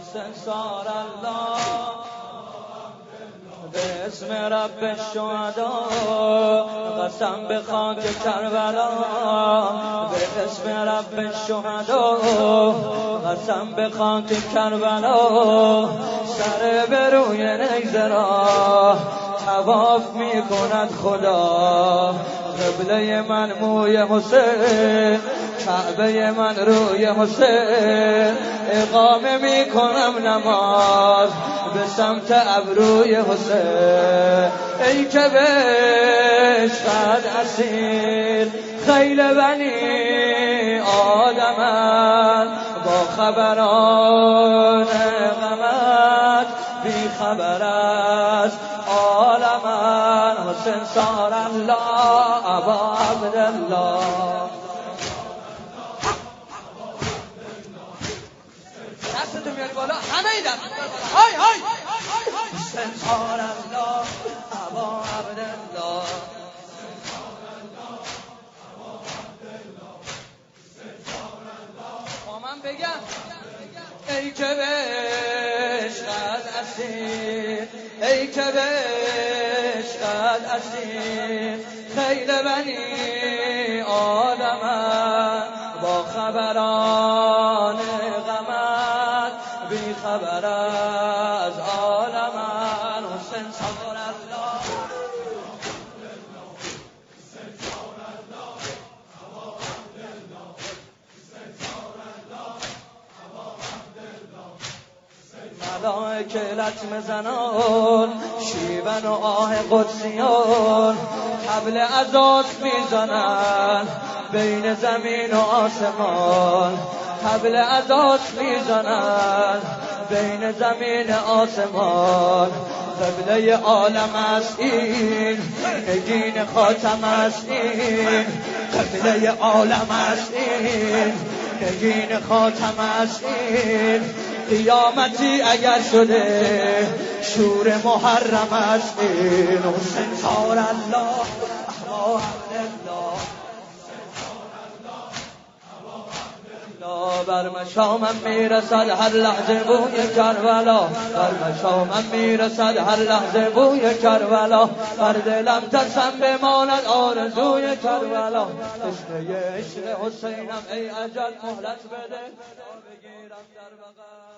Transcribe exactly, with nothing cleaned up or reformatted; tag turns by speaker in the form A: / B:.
A: حسین سار الله به اسم رب الشهدا قسم به خاک کربلا به اسم رب الشهدا قسم به خاک کربلا سر به روی نیزه را طواف می کند خدا قبله من موی حسین کعبه من روی حسین اقامه می کنم نماز به سمت ابروی حسین ای که به عشقت اسیر خیل بنی آدمن با خبران غمت بی خبر است عالمن حسین سار الله ابا عبدالله دستتون میاد بالا همه ای دست های های حسین سار الله ابا عبدالله با من بگم ای که به عشقت اسیر ای که به عشقت اسیر خیل بنی آدمن با خبران غمت بی خبر از عالمن حسین سار الله ملائکه لطمه زنان شیون و آه قدسیان حبل عزاز میزنن بین زمین و آسمان حبل عزاز میزنن بین زمین آسمان قبله عالم است این نگین خاتم است این قبله عالم است این نگین خاتم است این قیامتی اگر شده شور محرم است این حسین سار الله ابا عبدالله بر مشامم میرسد هر لحظه بوی کربلا بر مشامم میرسد هر لحظه بوی کربلا بر دلم ترسم بماند آرزوی کربلا تشنه عشق حسینم ای اجل مهلت بده بگیرم در بغل